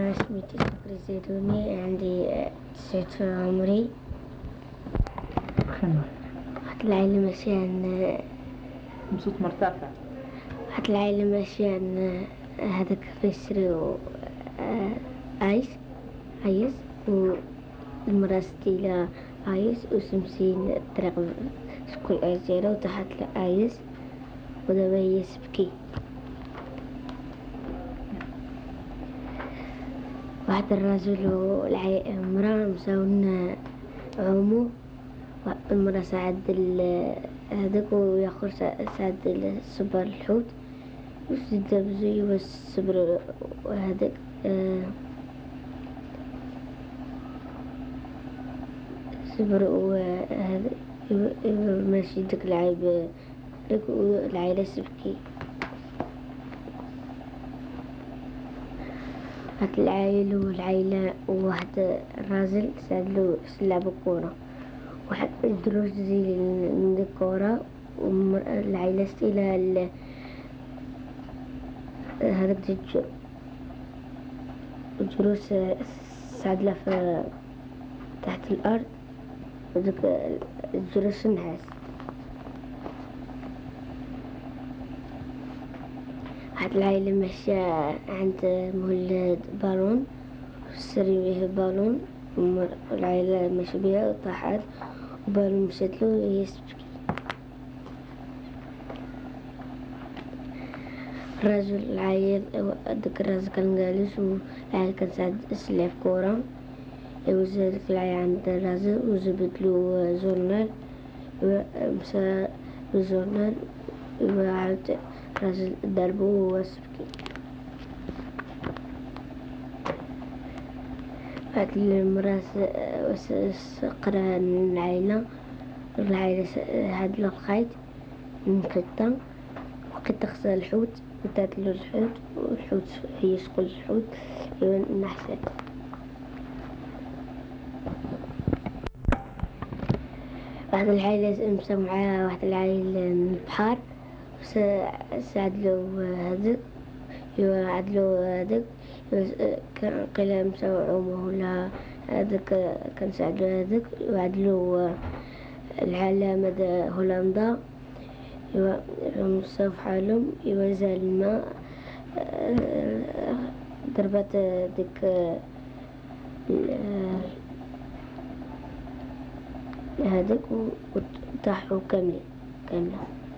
أنا سميتي شكري الزيدوني، عندي 9 شهور عمري. خير. واحد العائلة ماشية بصوت مرتفع. واحد العائلة ماشية هذاك كيشريو عيس والمرا ستيلة عيس وسمسين الطريق شكون أجيرة وتحت عيس ودابا هي تبكي. واحد الرجل والمرا مشاو عومو، المرا ساعد هذاك وياخر ساعد صبر الحوت وزيد بزوي والصبر وهذاك صبر وهذا ماشي داك العيب داك العائلة تبكي. واحد العائل والعائلة وواحد الراجل سالو لعبوا كورة، واحد الدروج زي من الكورة والعائلة إلى هذاك الجلوس سعدلة في تحت الأرض وداك الجلوس النحاس. واحد العائلة ماشية عند مولد بالون وشري بيه بالون، العائلة ماشية بيها وطاحت وبالون مشاتلو وهي تبكي. الرجل العايل داك الراجل كان جالس والعايل كان ساعد يلعب كورة، وزا داك العايل عند الراجل وجبدلو جورنال مشا بالجورنال وعاود الراجل ضربو وهو تبكي. هاد المرا قرا العائلة هاد الخيط من قطة وقطة خصها الحوت وداتلو الحوت والحوت هي شكون الحوت نحسات. واحد العائلة مشاو معاها واحد العائلة من البحر ساعدلو هذاك عدلو هذاك قيل مشاو عومو ولا هذاك كان ساعدلو هذاك وعدلو العلامة هولندا مشاو فحالهم زال الماء ضربت ديك هذاك وطاحوا كاملة.